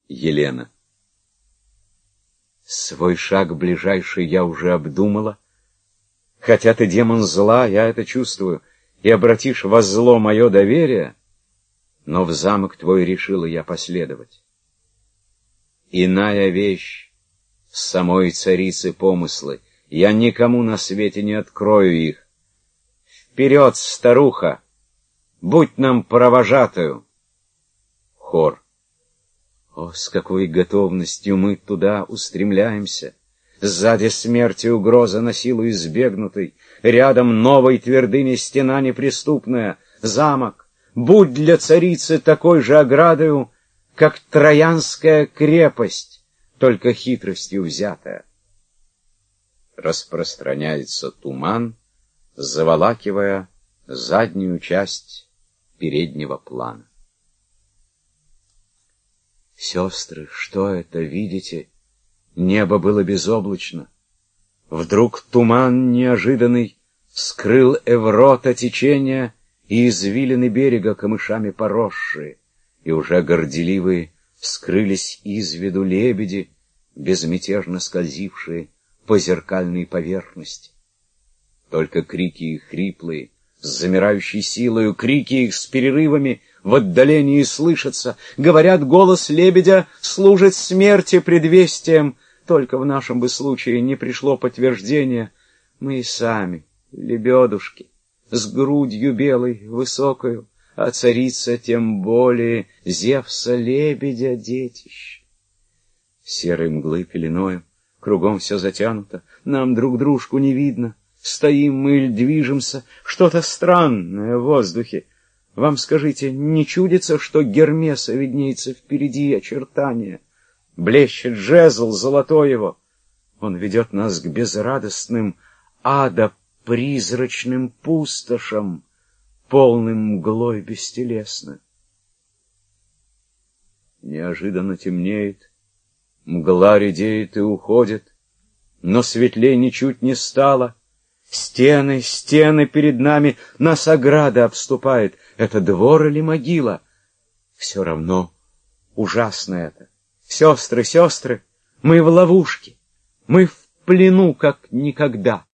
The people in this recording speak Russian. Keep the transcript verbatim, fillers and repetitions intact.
Елена. Свой шаг ближайший я уже обдумала. Хотя ты демон зла, я это чувствую, и обратишь во зло мое доверие, но в замок твой решила я последовать. Иная вещь — самой царицы помыслы, я никому на свете не открою их. Вперед, старуха, будь нам провожатою. Хор. О, с какой готовностью мы туда устремляемся! Сзади смерти угроза, на силу избегнутой, рядом новой твердыни стена неприступная, замок, будь для царицы такой же оградою, как Троянская крепость, только хитростью взятая. Распространяется туман, заволакивая заднюю часть переднего плана. Сестры, что это, видите? Небо было безоблачно. Вдруг туман неожиданный скрыл Эврота течения и извилины берега, камышами поросшие, и уже горделивые скрылись из виду лебеди, безмятежно скользившие по зеркальной поверхности. Только крики их хриплые, с замирающей силою, крики их с перерывами в отдалении слышатся. Говорят, голос лебедя служит смерти предвестием. Только в нашем бы случае не пришло подтверждения. Мы и сами, лебедушки, с грудью белой, высокою, а царица тем более Зевса лебедя детище. Серой мглы пеленою, кругом все затянуто, нам друг дружку не видно. Стоим мы или движемся, что-то странное в воздухе. Вам скажите, не чудится, что Гермеса виднеется впереди очертания? Блещет жезл золотой его. Он ведет нас к безрадостным ада призрачным пустошам, полным мглой бестелесно. Неожиданно темнеет, мгла редеет и уходит, но светлей ничуть не стало. Стены, стены перед нами, нас ограда обступает. Это двор или могила? Все равно ужасно это. Сестры, сестры, мы в ловушке, мы в плену, как никогда.